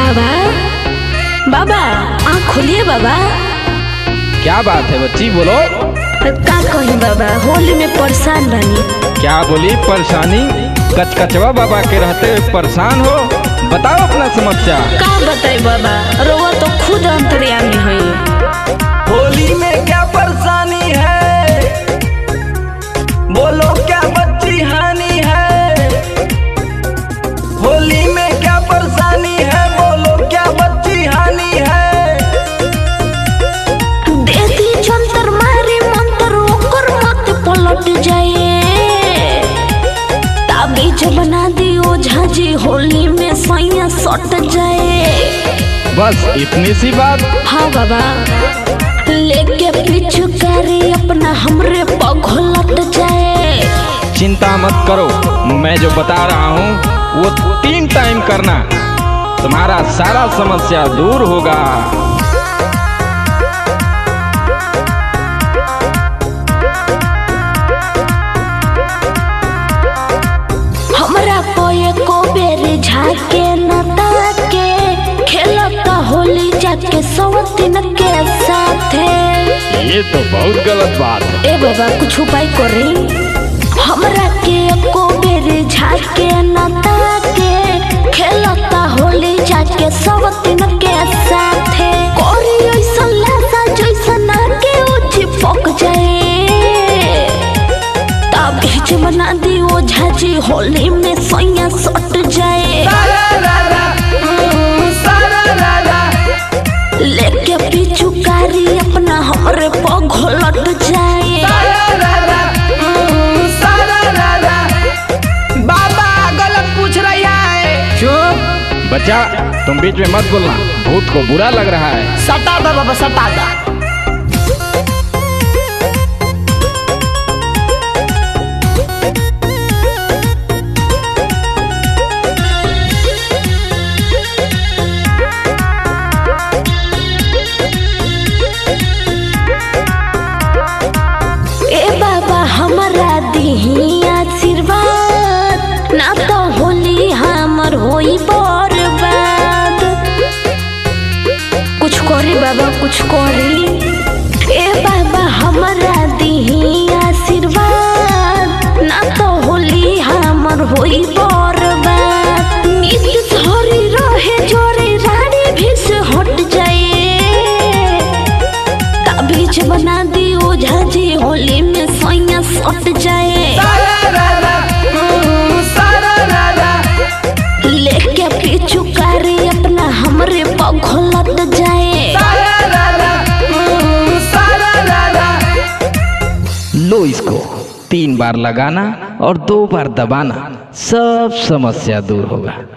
बाबा बाबा आँख खोलिए बाबा। क्या बात है बच्ची, बोलो। का कहीं बाबा, होली में परेशान बनी। क्या बोली परेशानी? कचकचवा बाबा के रहते परेशान हो? बताओ अपना समस्या। का बताई बाबा, रोवा तो खुद अंतर्यामी है। होली में क्या परेशानी है, बोलो क्या बच्ची हानि है। होली में क्या परेशानी है, बोलो क्या बच्ची हानि है। देती जंतर मारी मंतर ओकर मत पलट जाए। ताबीज बना दी ओझा जी, होली में सैया सट जाए। बस इतनी सी बात? हाँ बाबा, लेके पिचकारी अपना हमरे पघलट जाए। चिंता मत करो, मैं जो बता रहा हूँ वो 3 टाइम करना, तुम्हारा सारा समस्या दूर होगा। हमरा कोई को बेरी झाके न ताके, खेलता होली जाके सवतीन के साथे। ये तो बहुत गलत बात है। ए बाबा कुछ उपाय करी। हमरा के को बेरी झाके न ताके, खेलता होली जाके सवतीन के साथे। कोरी ऐसा लासा जैसा ना के उची पक जाए। ताबीज बना दी ओझा जी, होली में सैया सट जाए। लेके पिचुकारी अपना हमरे पघलट जाए। बाबा गलत पूछ रही है। चुप बच्चा, तुम बीच में मत बोलना, भूत को बुरा लग रहा है। सटा दो बाबा, सटा दो। आशीर्वाद, ना तो होली हमर होई बर्बाद। कुछ करी बाबा, कुछ करी। ए बाबा हमरा दीही आशीर्वाद, ना तो होली हमर होई बर्बाद। नित धरी रहे जोरे रानी भी से हट जाए। ताबीज बना दी ओझा जी, होली में सैया सट जाए। लेके पिचुकारी अपना हमरे पघलट जाए। लो इसको 3 बार लगाना और 2 बार दबाना, सब समस्या दूर होगा।